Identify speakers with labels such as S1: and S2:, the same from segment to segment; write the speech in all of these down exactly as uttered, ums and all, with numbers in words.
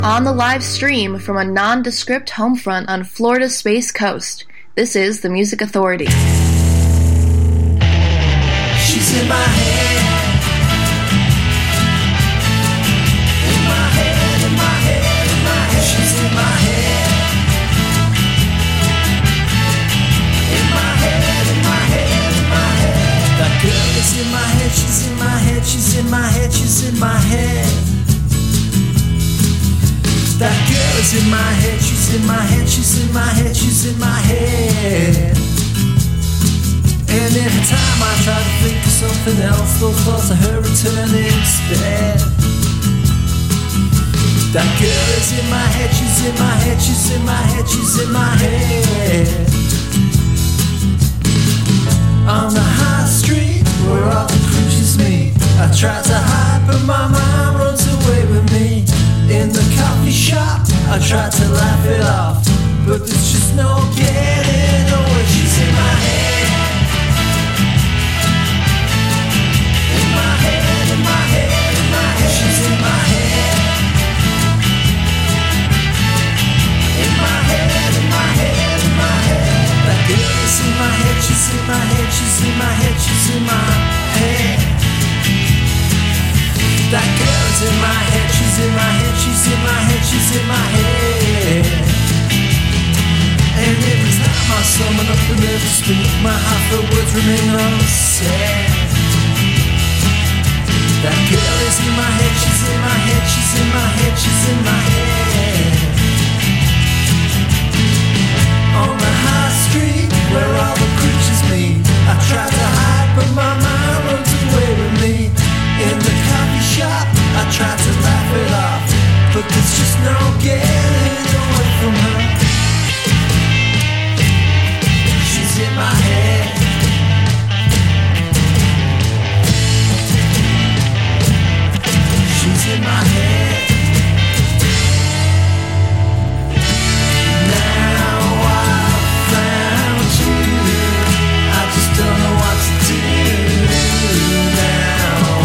S1: On the live stream from a nondescript homefront on Florida's Space Coast, this is the Music Authority.
S2: She's in my head. In my head, in my head, in my head. She's in my head. In my head, in my head, in my head. That girl is in my head, she's in my head, she's in my head, she's in my head. That girl is in my head, she's in my head, she's in my head, she's in my head. And every time I try to think of something else, those thoughts of her return instead. That girl is in my head, she's in my head, she's in my head, she's in my head. On the high street where all the creatures meet, I try to hide but my mind runs away with me. In the coffee shop, I try to laugh it off, but there's just no getting away. She's in my head. In my head, in my head, in my head. She's in my head. In my head, in my head, in my head. That girl is in my head, she's in my head, she's in my head, she's in my head. That girl is in my head, she's in my head, she's in my head, she's in my head. And every time I summon up the nerve to speak, my heartfelt words remain unsaid. That girl is in my head, she's in my head, she's in my head, she's in my head. On the high street where all the creatures meet, I try to hide but my mind runs away with me. In the coffee shop, I try to laugh it off, but there's just no getting away from her. She's in my head. She's in my head. Now I found you, I just don't know what to do. Now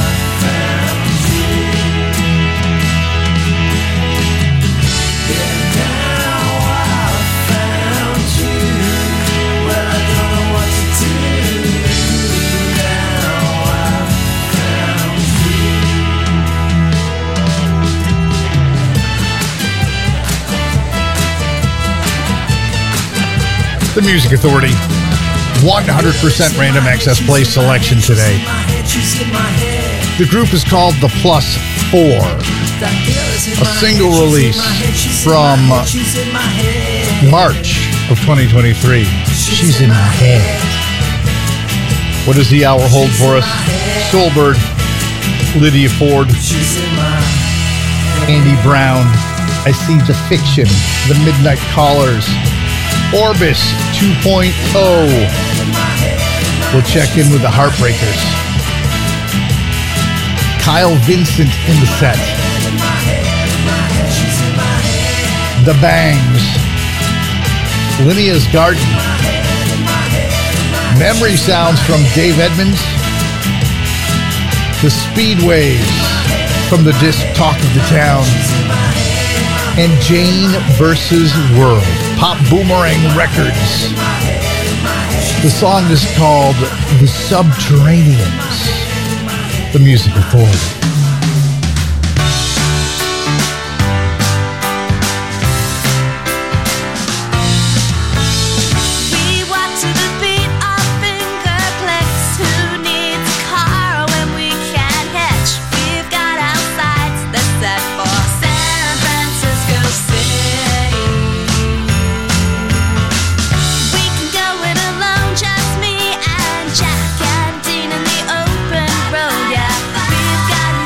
S3: The Music Authority, one hundred percent random access play selection today. The group is called The Plus Four, a single release from March of twenty twenty-three. She's in my head. What does the hour hold for us? Soulbird, Lydia Ford, Andy Brown, I See the Fiction, The Midnight Callers, Orbis two point oh. We'll check in with the Heartbreakers. Kyle Vincent in the set. The Bangs. Linnea's Garden. Memory Sounds from Dave Edmonds. The Speedways from the disc Talk of the Town. And Jane versus World. Pop Boomerang Records. The song is called The Subterraneans. The Music Authority.
S4: Got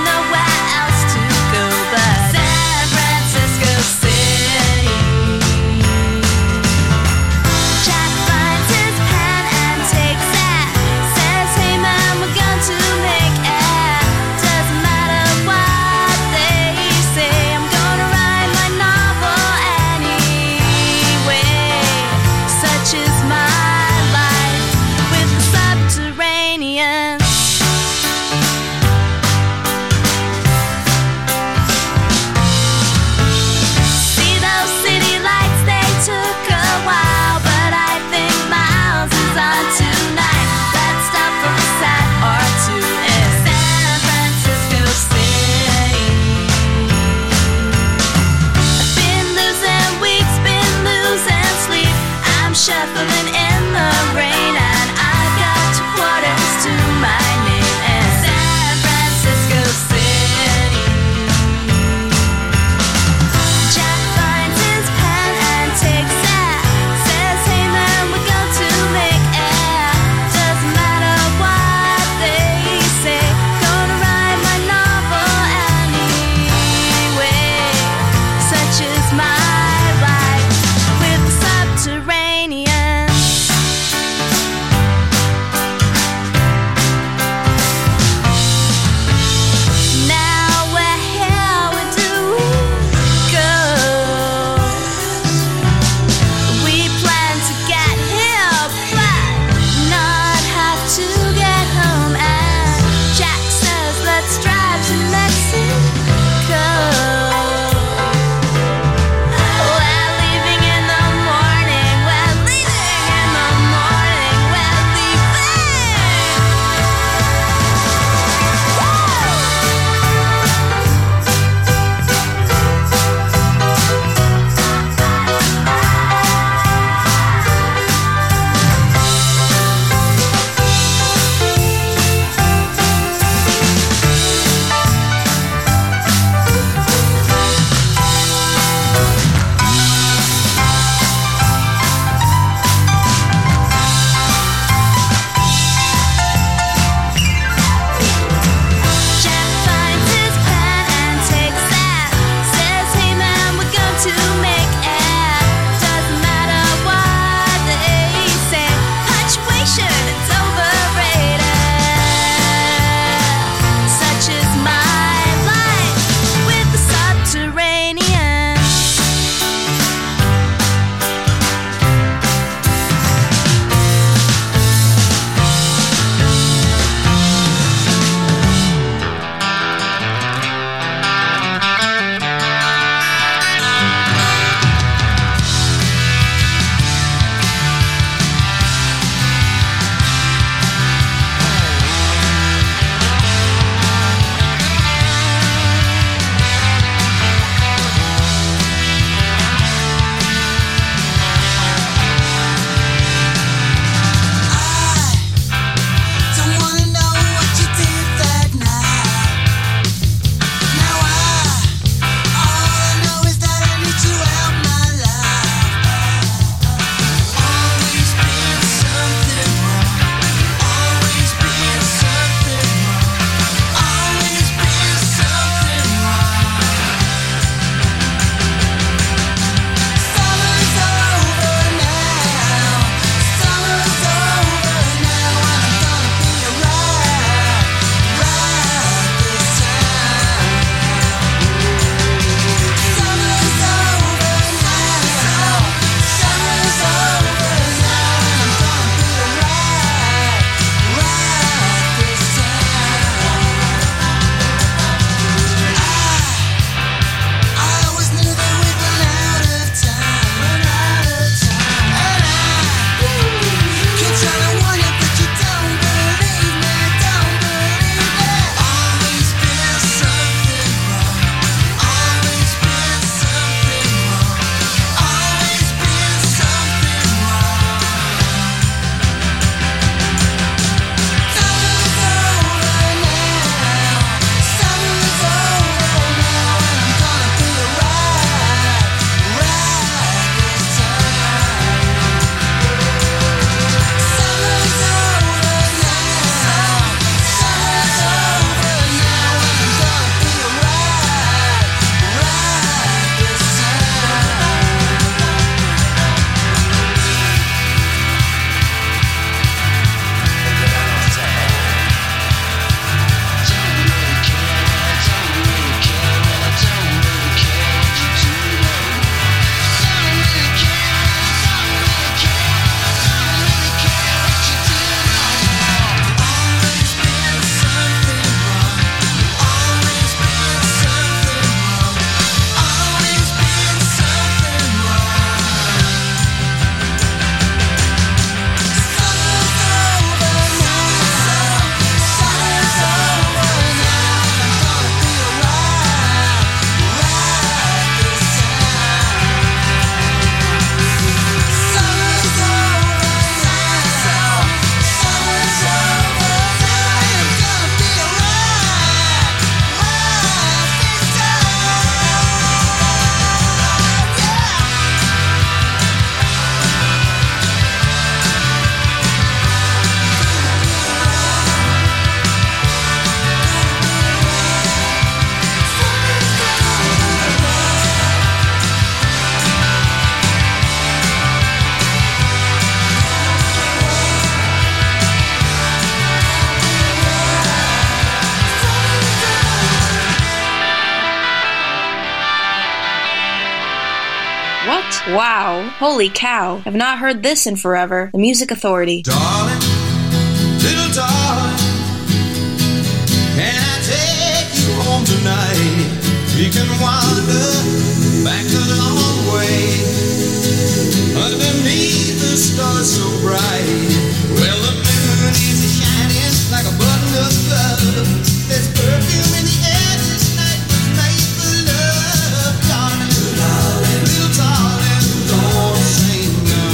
S1: What? Wow. Holy cow. I've not heard this in forever. The Music Authority.
S2: Darling, little darling, can I take you home tonight? We can wander back a long way underneath the stars so bright. Well, the moon is shining like a button of love. There's perfume in the air tonight. Was made for love, darling, darling, little darling, don't say no.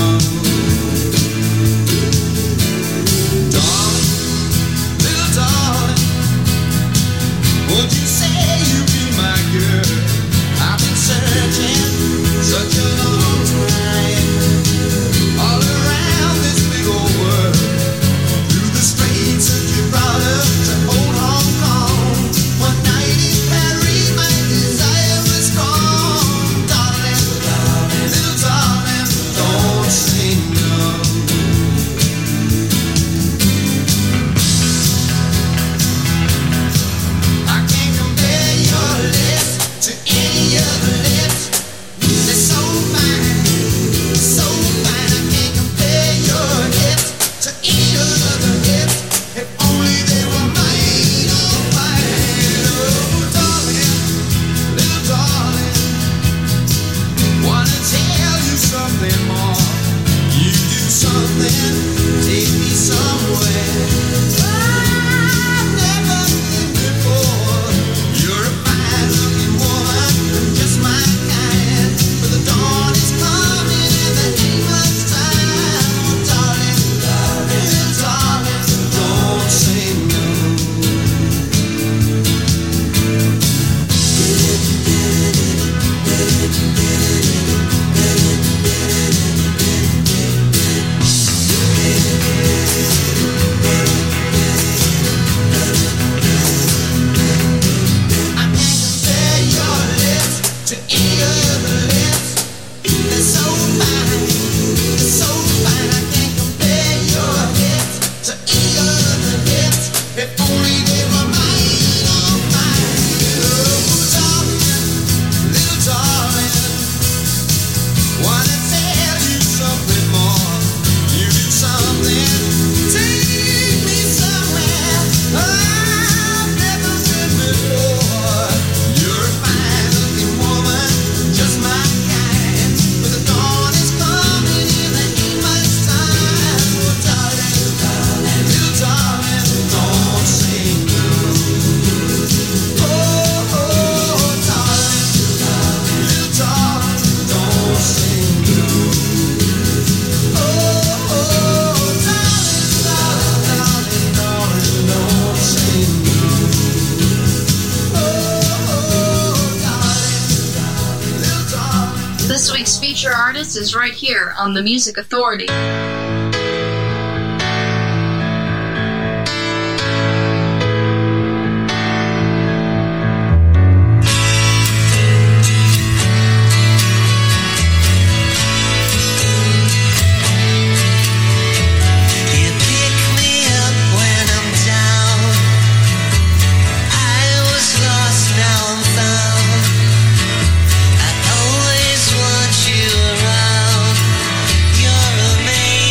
S2: Darling, little darling, won't you say you'll be my girl? I've been searching such a long time all around this big old world, through the streets of Gibraltar to old Hong Kong. One night in Paris, my desire was strong. Darling, darling, little darling, don't say no. I can't compare your lips to any other lips. They're so fine, so fine. I can't compare your hips to any other hips. If only they were mine, oh mine. Oh darling, little darling, wanna tell you something more. You do something, take me somewhere I've never been before. You're a fine-looking woman, just my kind. But the dawn is coming and there ain't much time. Oh darling, darling, little darling, don't say no. I can't compare your lips to any other lips. They're so fine, they're so fine. I can't compare your hips to any other hips. If only they were mine, oh mine. Oh darling, little darling, wanna tell you something more. You do something, take me somewhere I've never been before. You're a fine-looking woman, just my kind. But the dawn is coming and there ain't much time. Oh darling, darling, little darling, don't say no. Oh, oh, darling, darling, little darling, don't say no. Oh, oh, darling, darling, darling, darling, don't say no. Oh, oh, darling, darling, little darling.
S1: This week's feature artist is right here on The Music Authority.
S4: You pick me up when I'm down. I was lost, now I'm found. I always want you around. You're amazing.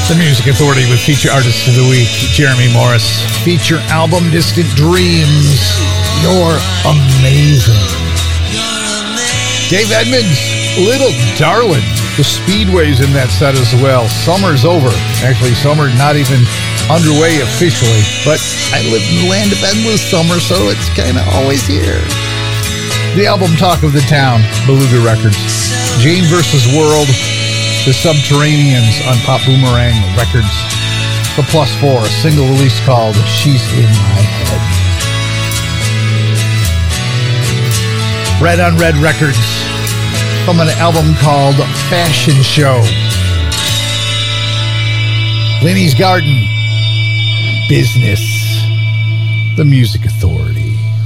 S3: The Music Authority with Feature Artist of the Week, Jeremy Morris. Feature album, Distant Dreams. You're amazing. Dave Edmunds, Little Darlin'. The Speedway's in that set as well. Summer's over. Actually, summer not even underway officially, but I live in the land of endless summer, so it's kind of always here. The album Talk of the Town, Beluga Records. Jane versus. World, The Subterraneans on Pop Boomerang Records. The Plus Four, a single release called She's in My Head. Red on Red Records from an album called Fashion Show. Lenny's Garden, Business. The Music Authority.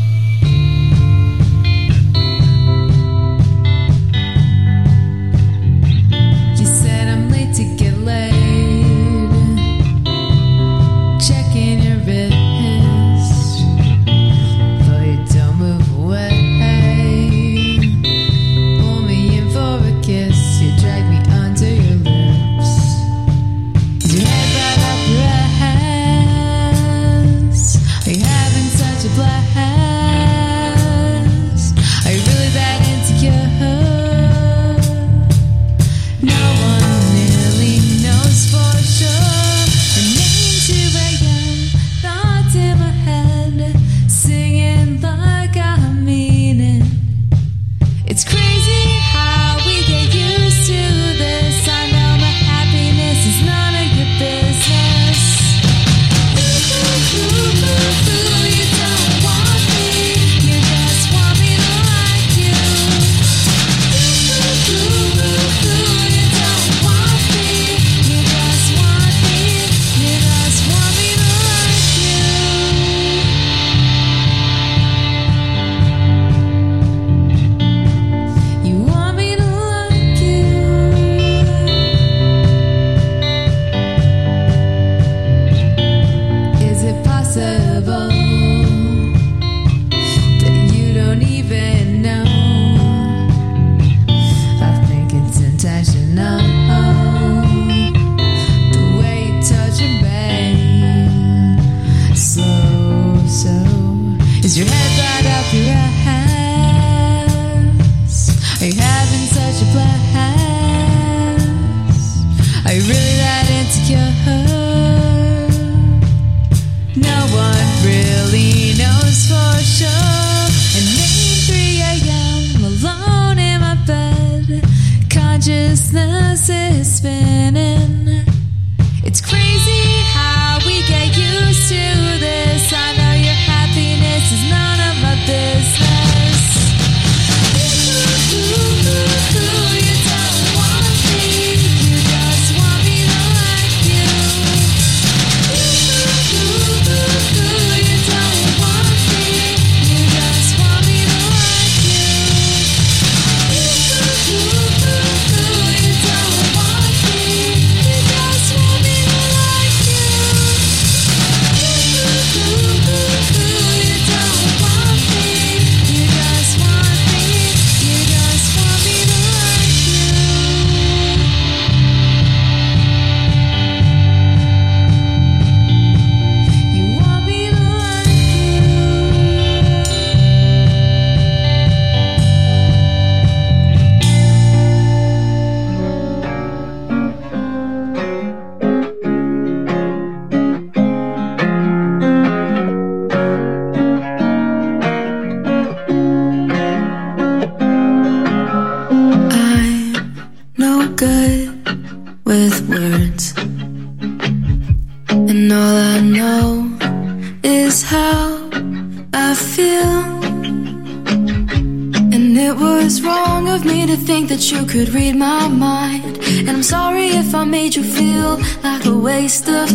S5: Could read my mind, and I'm sorry if I made you feel like a waste of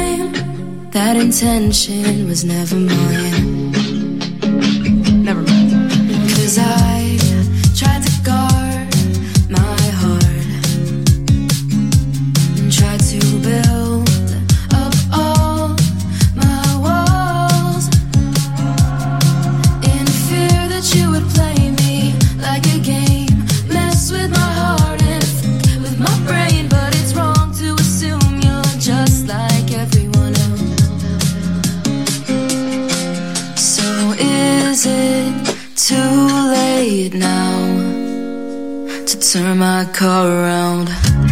S5: time. That intention was never mine. Never mind. 'Cause I tried to guard my heart and tried to build up all my walls in fear that you would play me like a game. With my heart and with my brain, but it's wrong to assume you'll too late now to turn my car around.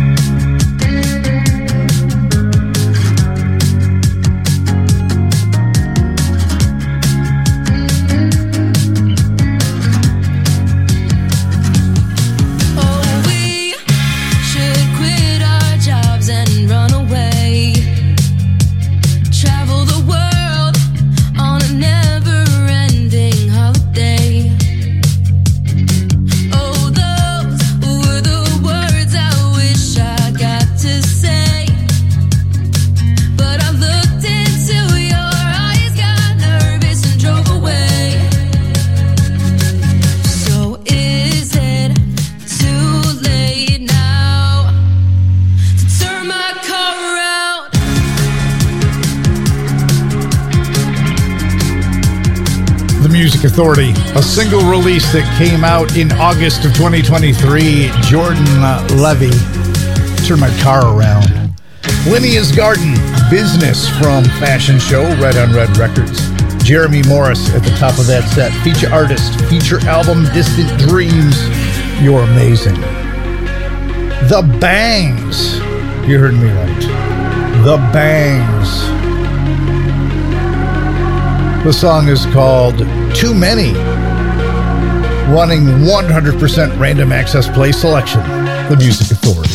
S3: Music Authority, a single release that came out in August of twenty twenty-three. Jordan Levy, Turn My Car Around. Linnea's Garden, Business from Fashion Show, Red on Red Records. Jeremy Morris at the top of that set. Feature artist, feature album, Distant Dreams. You're Amazing. The Bangs. You heard me right. The Bangs. The song is called Too Many, running one hundred percent random access play selection, the Music Authority.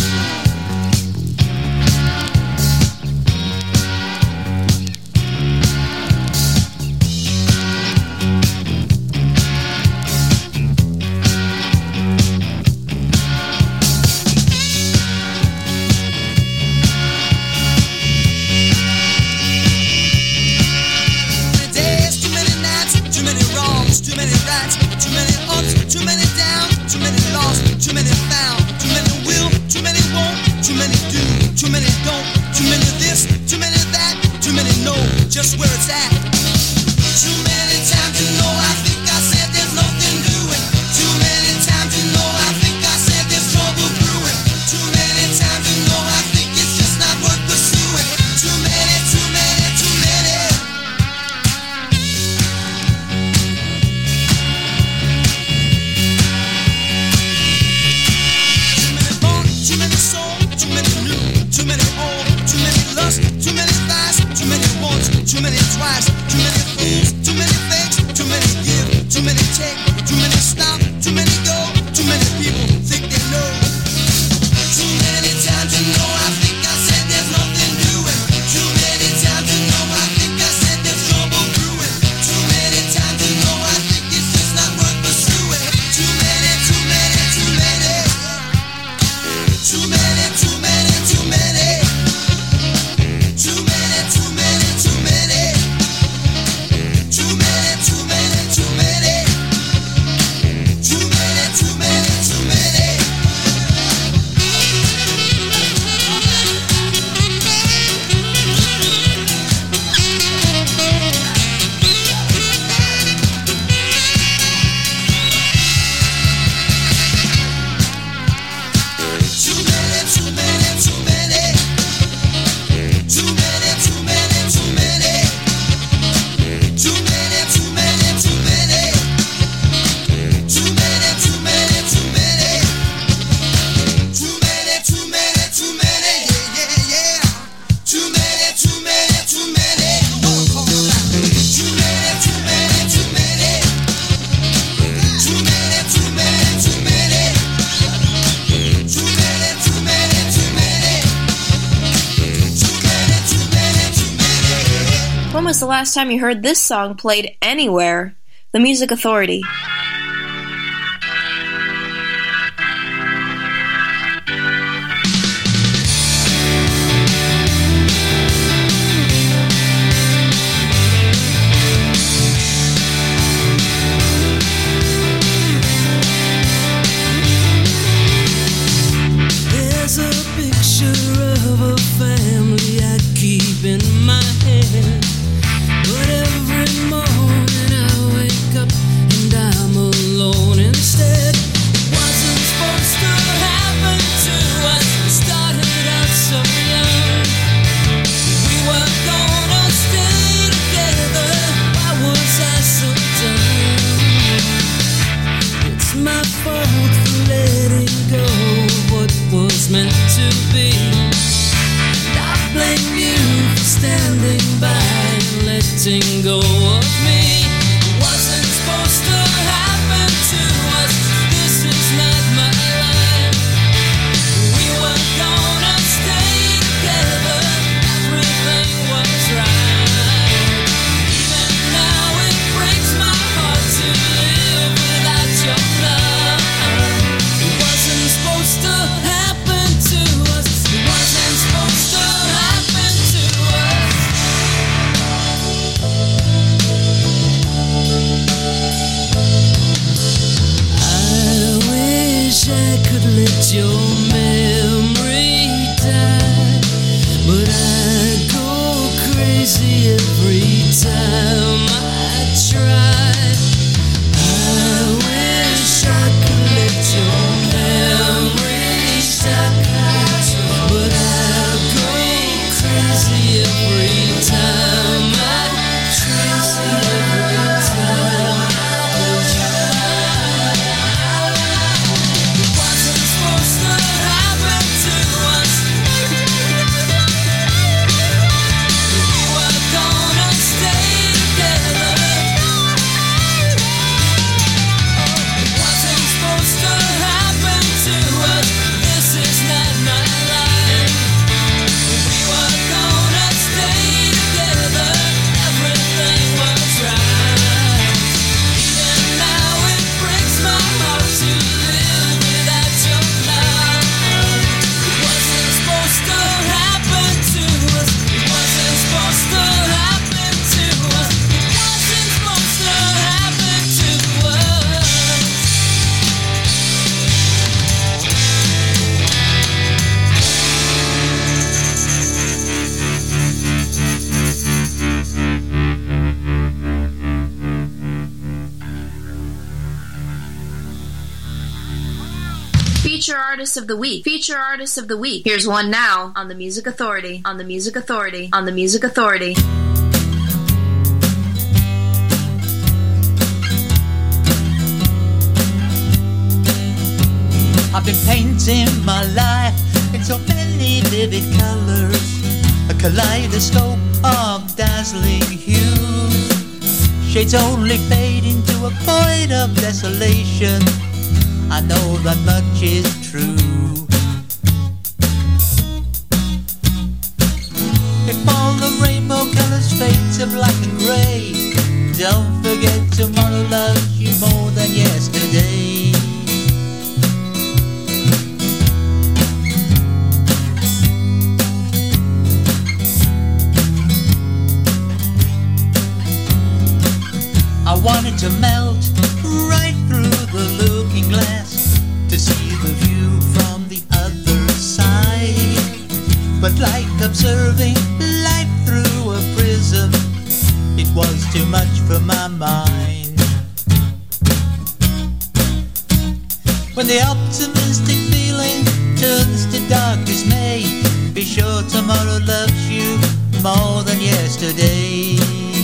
S1: When was the last time you heard this song played anywhere? The Music Authority.
S2: There's a picture of a family I keep in my head. But every morning I wake up and I'm
S1: Feature Artist of the Week. Feature Artist of the Week. Here's one now on the Music Authority. On the Music Authority. On the Music Authority.
S6: I've been painting my life in so many vivid colors, a kaleidoscope of dazzling hues. Shades only fade into a void of desolation. I know that much is true. If all the rainbow colors fade to black and gray, don't forget tomorrow loves you more than yesterday. I wanted to melt right through the looking glass to see the view from the other side. But like observing life through a prism, it was too much for my mind. When the optimistic feeling turns to dark dismay, be sure tomorrow loves you more than yesterday.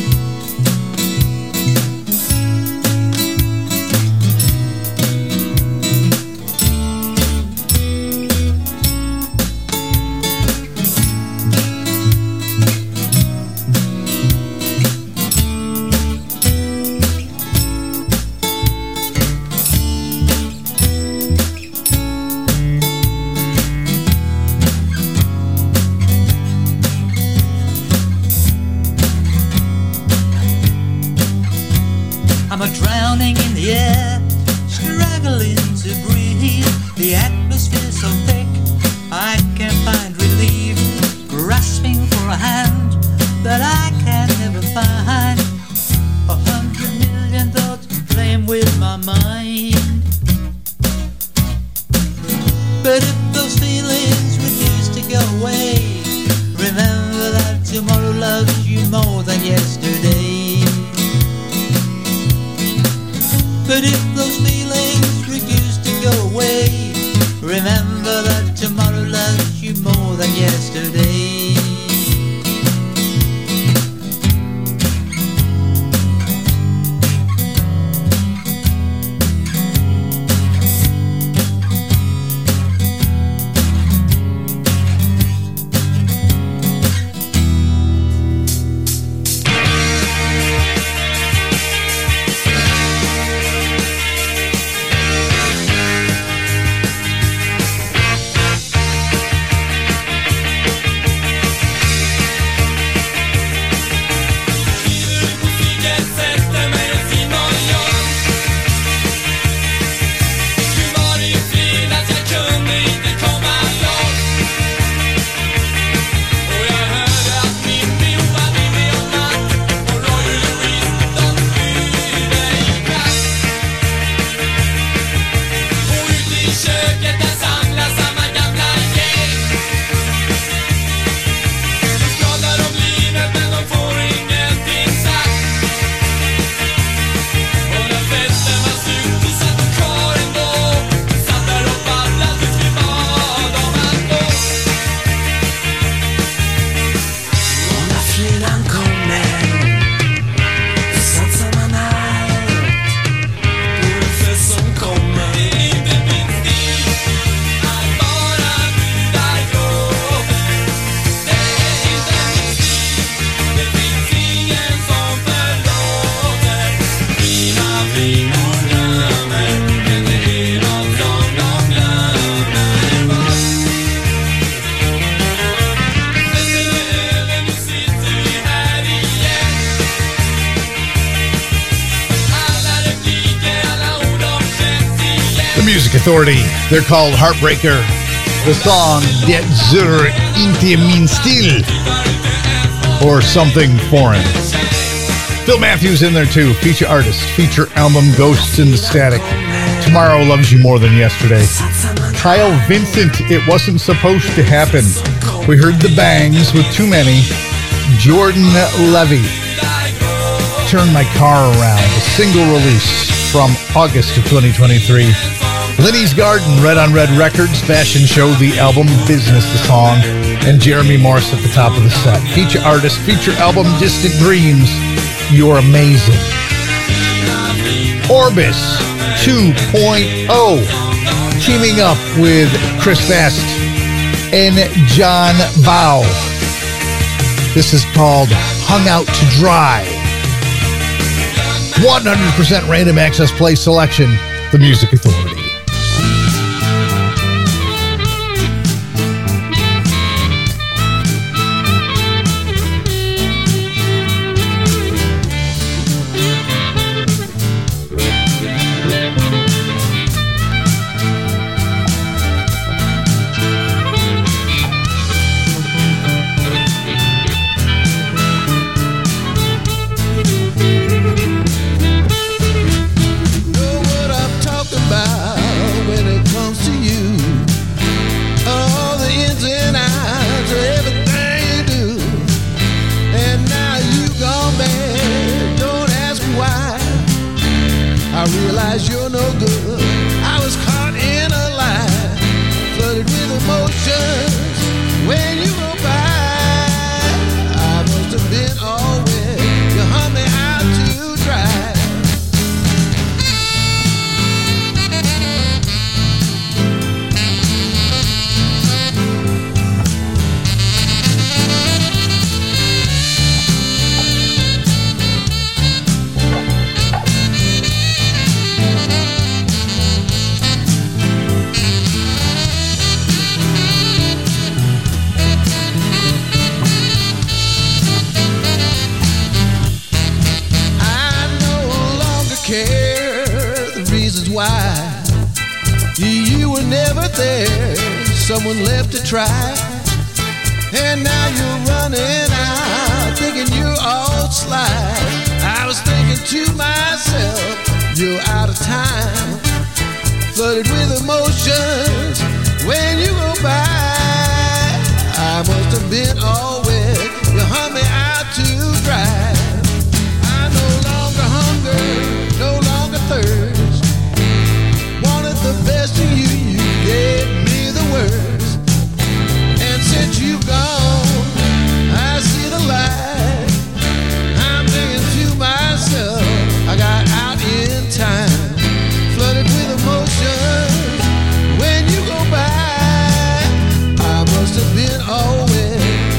S6: I'm a drowning in the air, struggling to breathe. The atmosphere's so thick, I can't find relief. Grasping for a hand that I can never find. A hundred million thoughts playing with my mind. But if those feelings refuse to go away, remember that tomorrow loves you more than yesterday. But if those feelings refuse to go away, remember that tomorrow loves you more than yesterday.
S3: Music Authority. They're called Heartbreaker. The song Det zur inte min stil, or something foreign. Phil Matthews in there too. Feature artist. Feature album Ghosts in the Static. Tomorrow Loves You More Than Yesterday. Kyle Vincent, It Wasn't Supposed to Happen. We heard the Bangs with Too Many. Jordan Levy, Turn My Car Around. A single release from August of twenty twenty-three. Linny's Garden, Red on Red Records, Fashion Show, the album, Business, the song, and Jeremy Morse at the top of the set. Feature artist, feature album, Distant Dreams, You're Amazing. Orbis two point oh, teaming up with Chris Vest and John Bow. This is called Hung Out to Dry. one hundred percent random access play selection, The Music Authority.
S2: Someone left to try, and now you're running out, thinking you're all sly. I was thinking to myself, you're out of time, flooded with emotions when you go by. I must have been all wet, you hung me out to dry. I no longer hunger, no longer thirst, wanted the best of you, you gave me the worst. Since you've gone, I see the light. I'm thinking to myself, I got out in time, flooded with emotion. When you go by, I must have been all wet.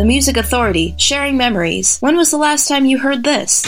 S1: The Music Authority, sharing memories. When was the last time you heard this?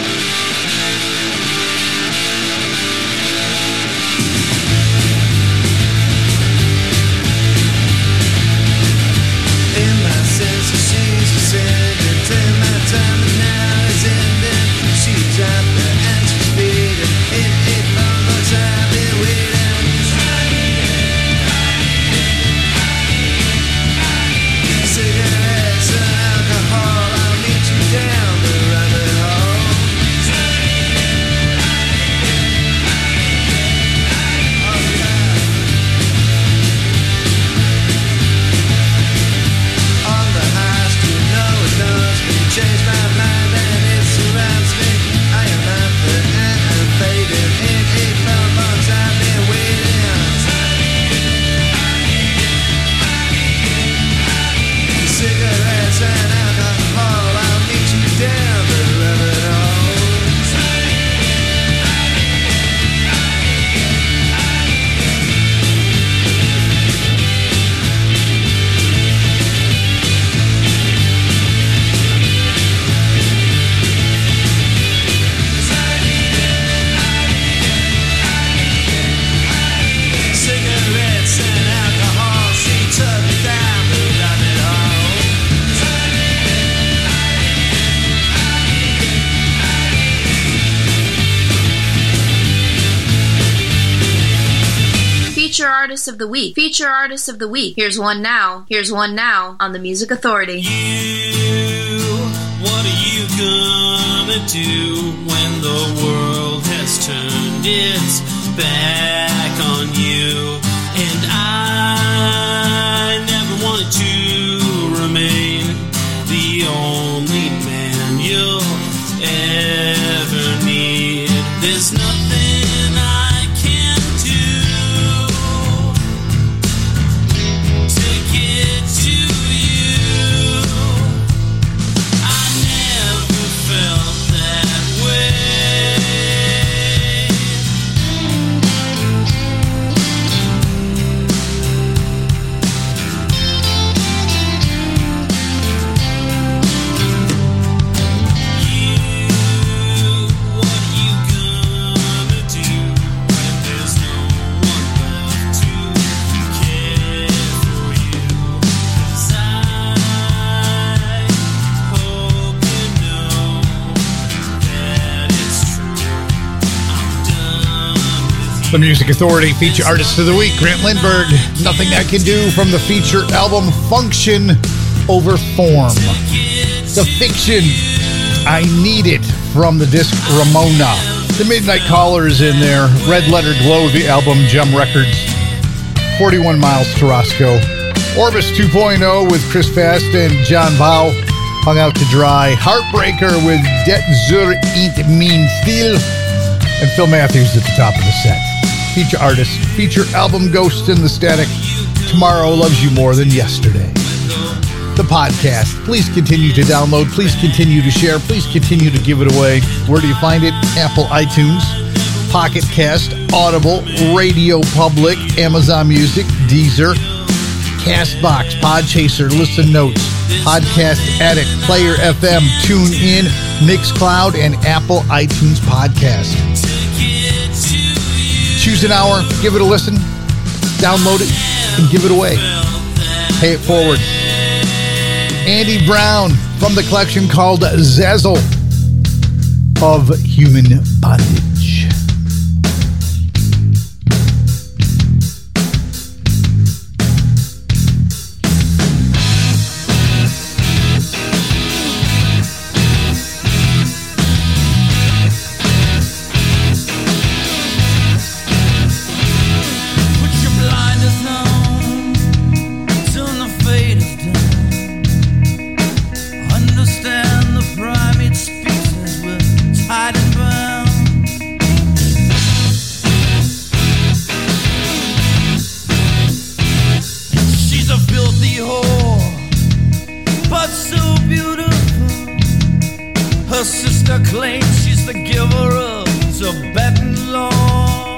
S1: Feature Artist of the Week. Feature Artist of the Week. Here's one now. Here's one now on the Music Authority.
S2: You, what are you gonna do when the world has turned its back on you? And I never wanted to remain the only man you'll ever need. There's nothing I can do to get to you. I never felt that way. You, what are you gonna do when there's no one left to care for you? 'Cause I hope you know that it's true. I'm done with you.
S3: The Music Authority Feature Artist of the Week, Grant Lindberg. Nothing I Can Do from the feature album Function Over Form. The Fiction, I Need It from the disc Ramona. The Midnight Callers in there. Red Letter Glow, the album Gem Records. forty-one Miles to Roscoe. Orbis two point oh with Chris Fast and John Vow. Hung Out to Dry. Heartbreaker with Det zur inte min stil. And Phil Matthews at the top of the set. Feature artist, feature album Ghost in the Static. Tomorrow Loves You More Than Yesterday. The podcast. Please continue to download. Please continue to share. Please continue to give it away. Where do you find it? Apple iTunes, Pocket Cast, Audible, Radio Public, Amazon Music, Deezer, Castbox, Podchaser, Listen Notes, Podcast Addict, Player F M, TuneIn, Mixcloud, and Apple iTunes Podcast. Choose an hour, give it a listen, download it, and give it away. Pay it forward. Andy Brown from the collection called Zazzle of Human Bondage.
S2: Put your blinders on, turn the faders down. Understand the primate species were tied and bound. She's a filthy whore, but so beautiful. Her sister claims she's the giver of Tibetan law.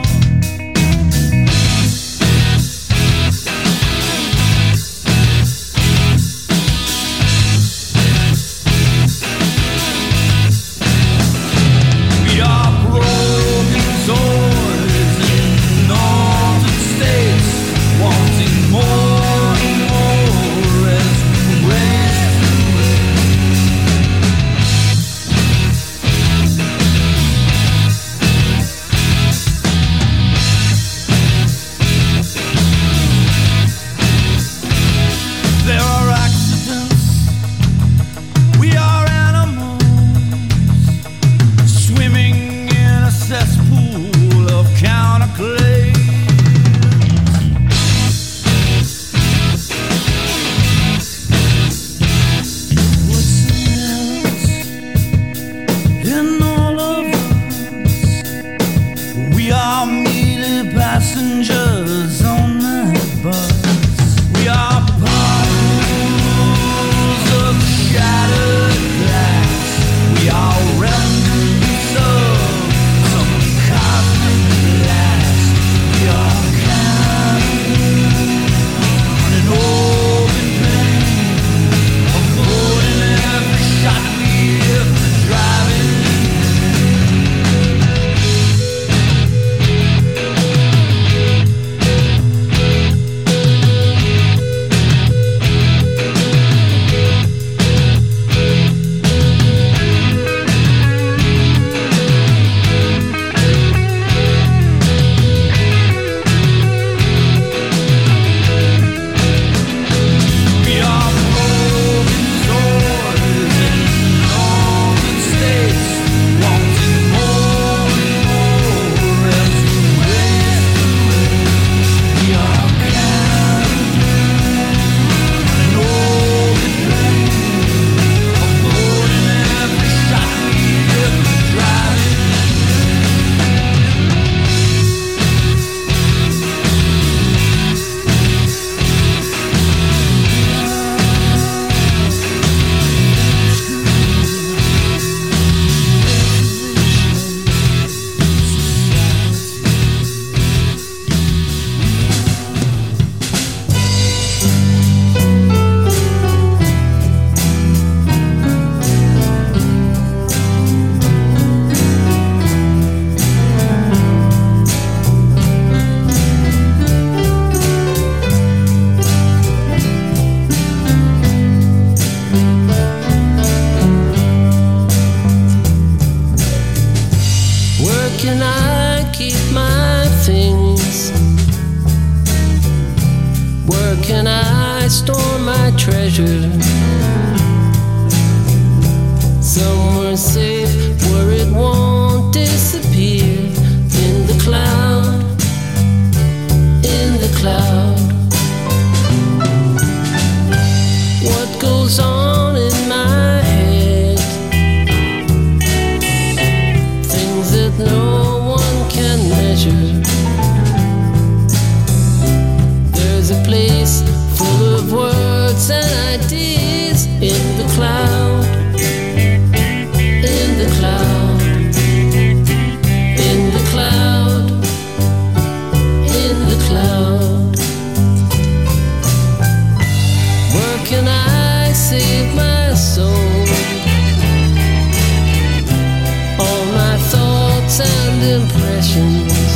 S2: store my treasure. Somewhere safe where it won't disappear. In the cloud, in the cloud. What goes on in my head? Things that no one can measure. There's a place full of words and ideas in the cloud, in the cloud, in the cloud, in the cloud. Where can I save my soul? All my thoughts and impressions,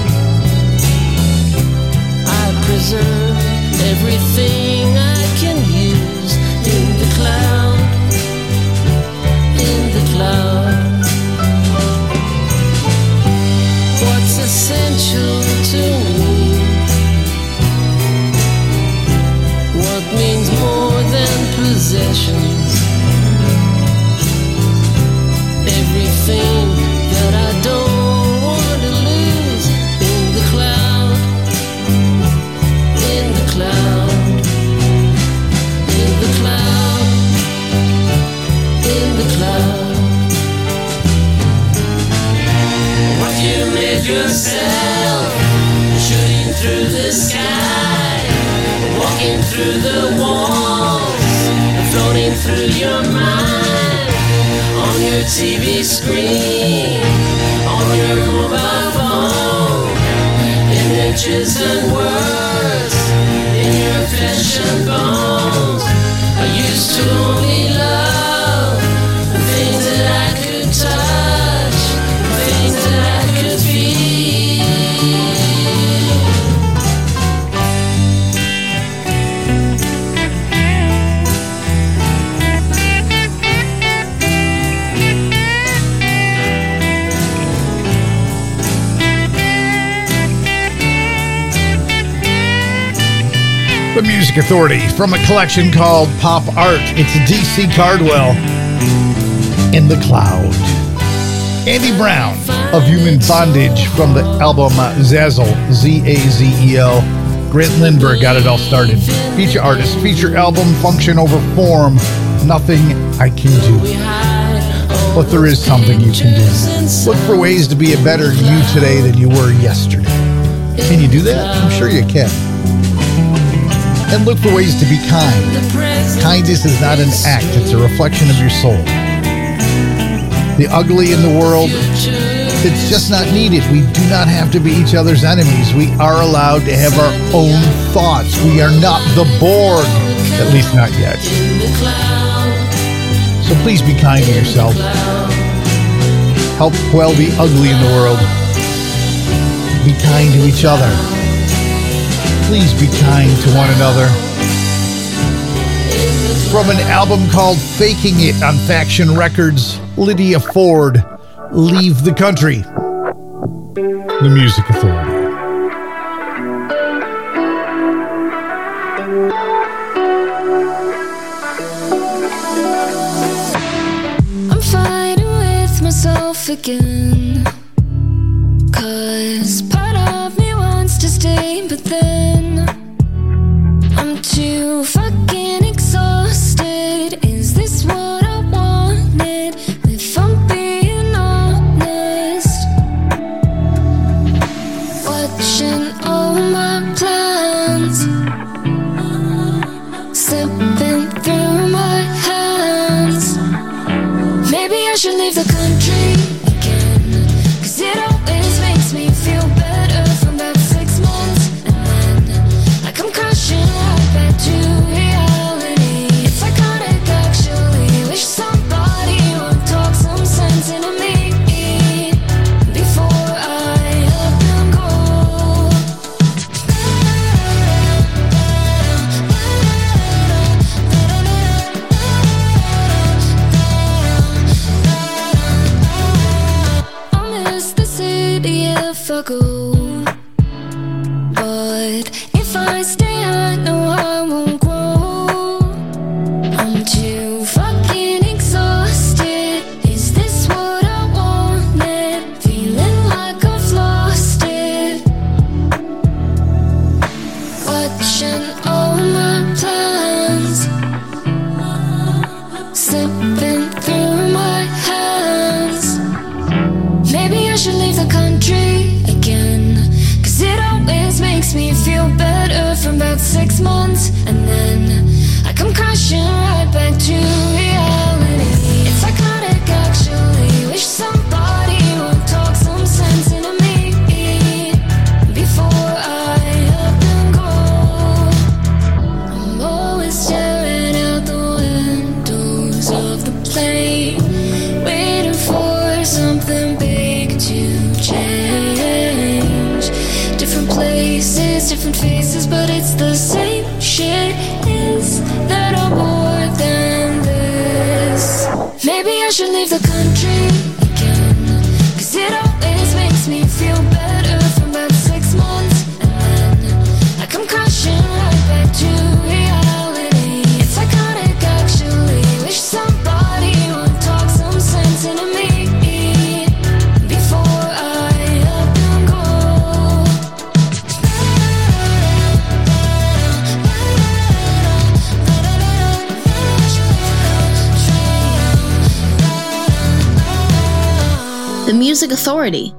S2: I preserve everything I can use in the cloud, in the cloud. What's essential to me? What means more than possessions? Everything that I don't want to lose in the cloud, in the cloud, in the cloud, in the cloud. What you made yourself, shooting through the sky, walking through the walls, floating through your mind, on your T V screen, on your mobile phone, images and words in your flesh and bones. I used to only love the things that I could touch, the things that I could feel.
S3: The Music Authority from a collection called Pop Art. It's D C Cardwell, In the Cloud. Andy Brown of Human Bondage from the album Zazzle, Z A Z E L. Grant Lindbergh got it all started. Feature artist, feature album, function over form. Nothing I can do. But there is something you can do. Look for ways to be a better you today than you were yesterday. Can you do that? I'm sure you can. And look for ways to be kind. Kindness is not an act, it's a reflection of your soul. The ugly in the world, it's just not needed. We do not have to be each other's enemies. We are allowed to have our own thoughts. We are not the Borg, at least not yet. So please be kind to yourself. Help quell the ugly in the world. Be kind to each other. Please be kind to one another. From an album called Faking It on Faction Records, Lydia Ford, Leave the Country. The Music Authority.
S5: I'm fighting with myself again, 'cause part of me wants to stay, but then I'm too fucking exhausted. Is this what I wanted? If I'm being honest, watching all my plans slipping through my hands. Maybe I should leave the country again, 'cause it always makes me feel better for about six months, and then I come crashing right back to reality. If I could actually wish somebody would talk some sense into me before I let them go. I miss the city if I go, but if I stay I know I won't grow. makes me feel better for about six months, and then I come crashing right back to reality. It's psychotic actually. Wish somebody would talk some sense into me before I up and go. I'm always staring out the windows of the plane, waiting for something big to change. Different places, different faces, but it's the same shit. Is that I'm more than this? Maybe I should leave the country again, 'cause it always makes me feel better for about six months, and then I come crashing right back to reality. It's psychotic actually. Wish somebody would talk some sense into me before I up and go.
S1: The Music Authority.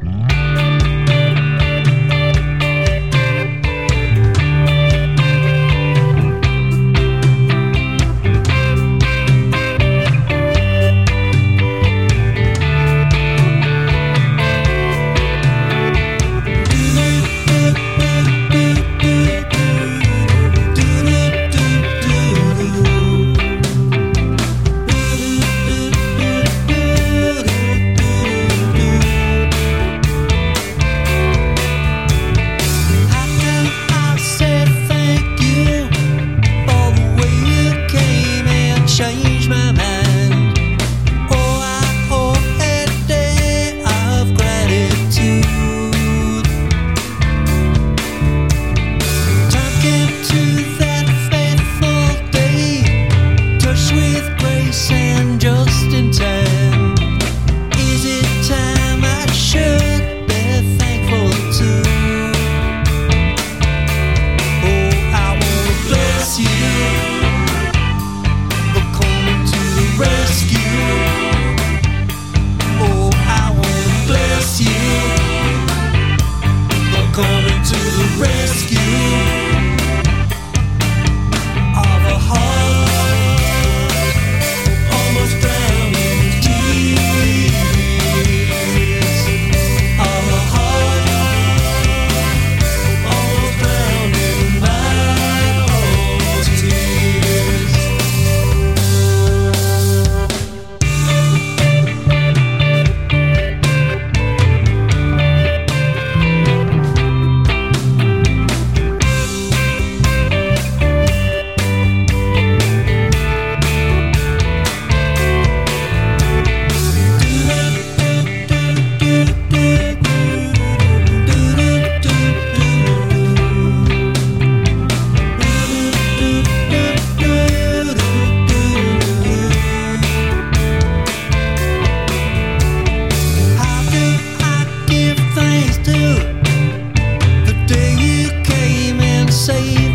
S2: Say